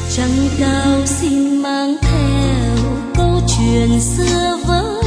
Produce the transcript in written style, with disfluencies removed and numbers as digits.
trăng cao xin mang theo câu chuyện xưa với